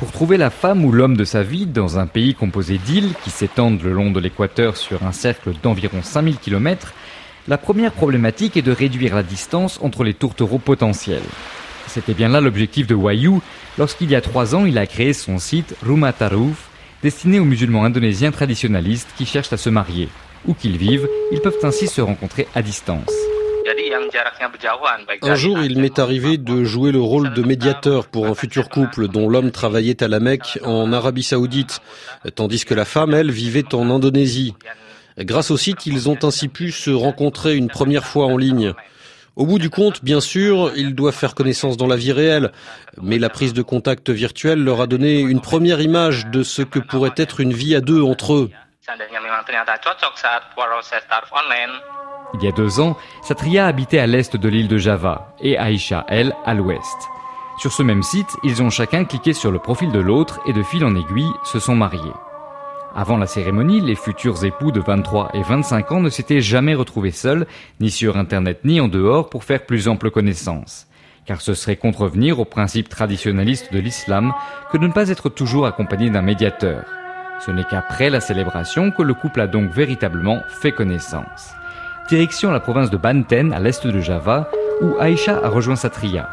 Pour trouver la femme ou l'homme de sa vie dans un pays composé d'îles qui s'étendent le long de l'équateur sur un cercle d'environ 5000 km, la première problématique est de réduire la distance entre les tourtereaux potentiels. C'était bien là l'objectif de Wahyu lorsqu'il y a 3 ans il a créé son site Rumah Taaruf, destiné aux musulmans indonésiens traditionalistes qui cherchent à se marier. Où qu'ils vivent, ils peuvent ainsi se rencontrer à distance. Un jour, il m'est arrivé de jouer le rôle de médiateur pour un futur couple dont l'homme travaillait à la Mecque, en Arabie Saoudite, tandis que la femme, elle, vivait en Indonésie. Grâce au site, ils ont ainsi pu se rencontrer une première fois en ligne. Au bout du compte, bien sûr, ils doivent faire connaissance dans la vie réelle, mais la prise de contact virtuelle leur a donné une première image de ce que pourrait être une vie à deux entre eux. Il y a 2 ans, Satria habitait à l'est de l'île de Java et Aïcha, elle, à l'ouest. Sur ce même site, ils ont chacun cliqué sur le profil de l'autre et de fil en aiguille se sont mariés. Avant la cérémonie, les futurs époux de 23 et 25 ans ne s'étaient jamais retrouvés seuls, ni sur Internet ni en dehors, pour faire plus ample connaissance. Car ce serait contrevenir aux principes traditionnalistes de l'islam que de ne pas être toujours accompagné d'un médiateur. Ce n'est qu'après la célébration que le couple a donc véritablement fait connaissance. Direction la province de Banten, à l'est de Java, où Aïcha a rejoint Satria.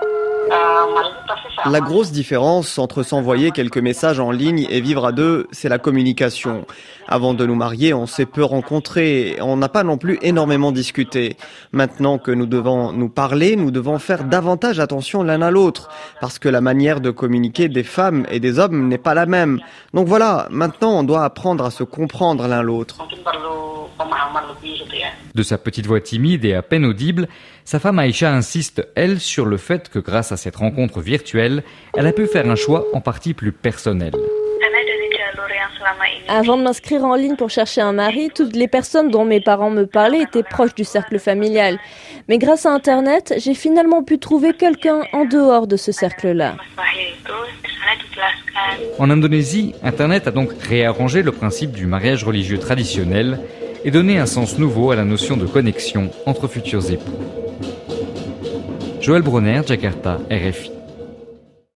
La grosse différence entre s'envoyer quelques messages en ligne et vivre à deux, c'est la communication. Avant de nous marier, on s'est peu rencontrés, on n'a pas non plus énormément discuté. Maintenant que nous devons nous parler, nous devons faire davantage attention l'un à l'autre, parce que la manière de communiquer des femmes et des hommes n'est pas la même. Donc voilà, maintenant on doit apprendre à se comprendre l'un l'autre. De sa petite voix timide et à peine audible, sa femme Aïcha insiste, elle, sur le fait que grâce à cette rencontre virtuelle, elle a pu faire un choix en partie plus personnel. Avant de m'inscrire en ligne pour chercher un mari, toutes les personnes dont mes parents me parlaient étaient proches du cercle familial. Mais grâce à Internet, j'ai finalement pu trouver quelqu'un en dehors de ce cercle-là. En Indonésie, Internet a donc réarrangé le principe du mariage religieux traditionnel et donné un sens nouveau à la notion de connexion entre futurs époux. Joël Bronner, Jakarta, RFI.